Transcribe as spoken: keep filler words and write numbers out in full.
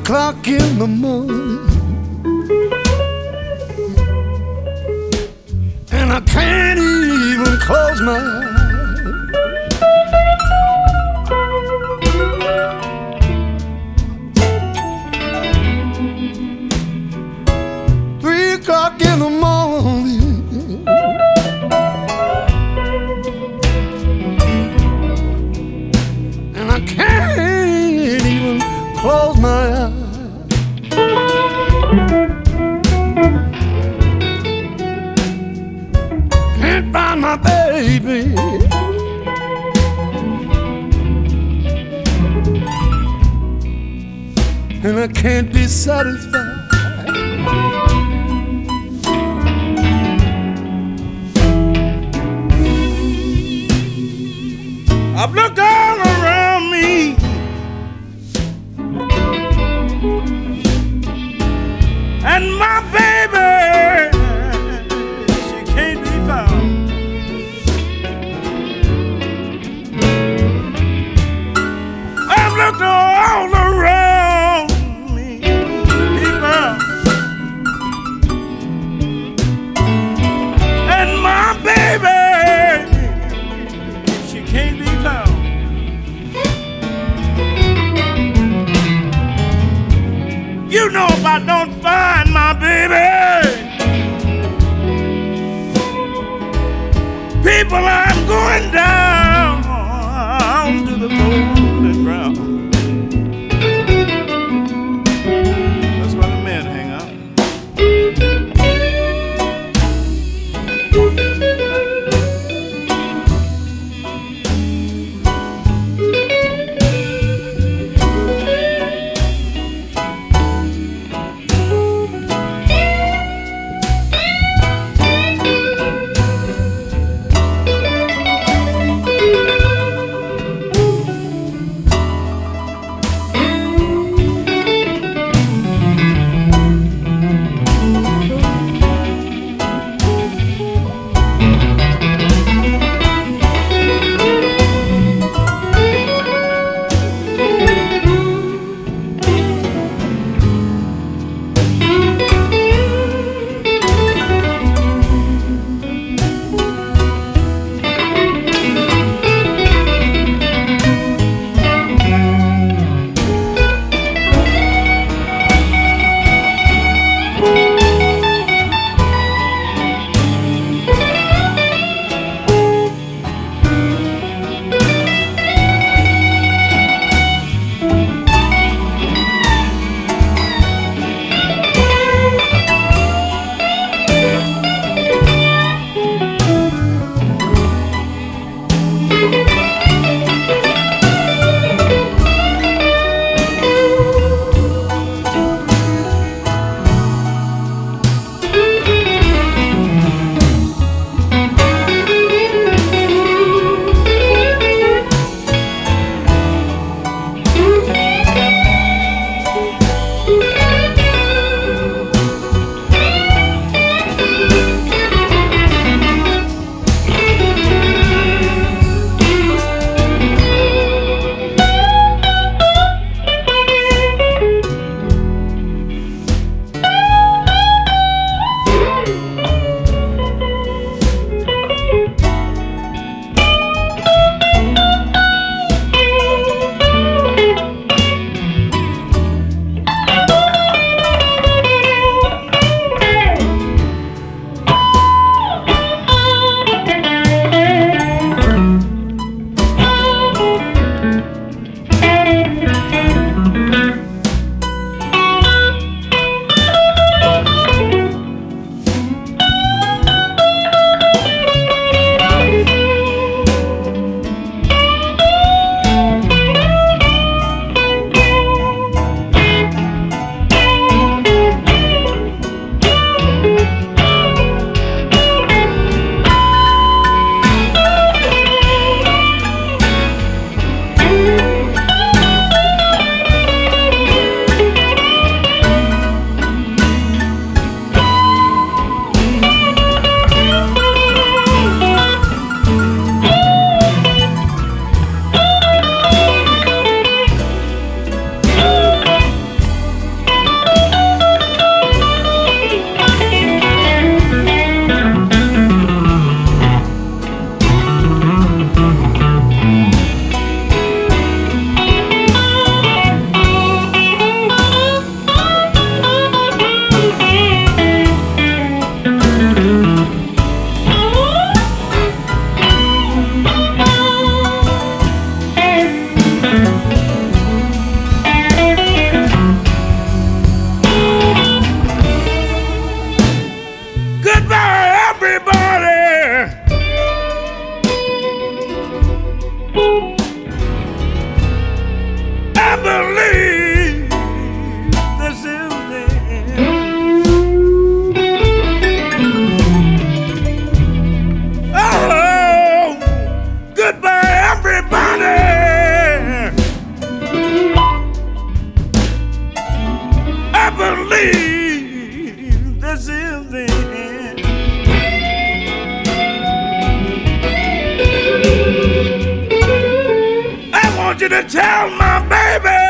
o'clock in the morning, and I can't even close my eyes. Three o'clock in the morning, and I can't even close my eyes. Can't find my baby, and I can't be satisfied. I've looked all around me, and my baby, she can't be found. I've looked all around me, people, and my baby, she can't be found. You know if I don't find my baby, people, I'm going down to the golden ground. That's where the men hang out. believe this is the end. I want you to tell my baby